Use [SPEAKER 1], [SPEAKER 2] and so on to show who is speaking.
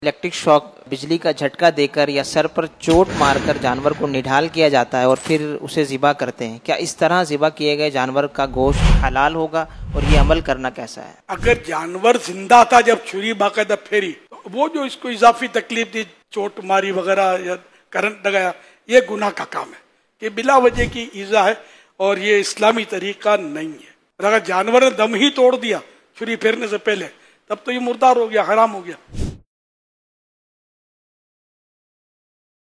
[SPEAKER 1] Electric shock, बिजली का झटका देकर या सर पर चोट मारकर जानवर को निढाल किया जाता है और फिर उसे ज़िबा करते हैं। क्या इस तरह ज़िबा किए गए जानवर का गोश्त हलाल होगा और ये अमल करना कैसा है?
[SPEAKER 2] अगर जानवर जिंदा था जब छुरी बाकायदा फेरी, तो वो जो इसको इजाफी तकलीफ दी, चोट मारी वगैरह या करंट लगाया, ये गुनाह का काम है। ये बिला वजह की ईजा है और ये इस्लामी तरीका नहीं है। अगर जानवर ने दम ही तोड़ दिया छुरी फेरने से पहले, तब तो ये मुर्दार हो गया, हराम हो गया।